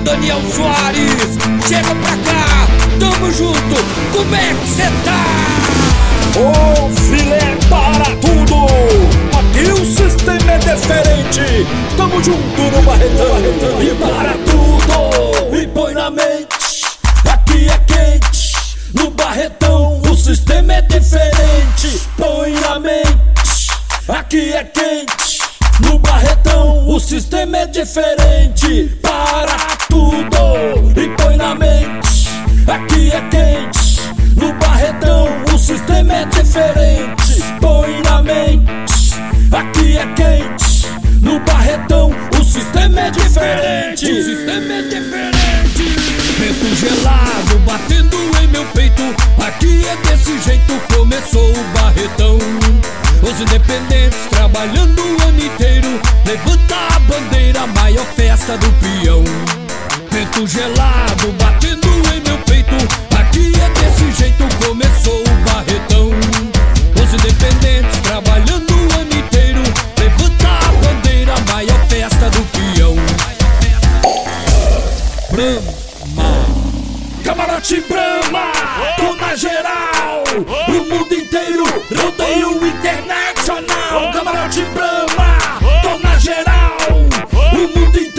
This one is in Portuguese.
Daniel Soares, chega pra cá, tamo junto, como é que cê tá? Ô filé para tudo, aqui o sistema é diferente. Tamo junto no Barretão, e para tudo, e põe na mente. Aqui é quente, no Barretão o sistema é diferente. Põe na mente, aqui é quente, no Barretão o sistema é diferente. Para tudo, e põe na mente. Aqui é quente, no Barretão o sistema é diferente. Põe na mente, aqui é quente, no Barretão o sistema é diferente. O sistema é diferente. Vento gelado batendo em meu peito, aqui é desse jeito, começou o Barretão. Os independentes trabalhando o ano inteiro, levanta a bandeira, maior festa do peão. Vento gelado batendo em meu peito, aqui é desse jeito, começou o Barretão. Os independentes trabalhando o ano inteiro, levanta a bandeira, maior festa do peão. Brahma, Camarote Brahma, tô na geral, o mundo inteiro, rodeio internacional. Camarote Brahma, tô na geral, o mundo inteiro.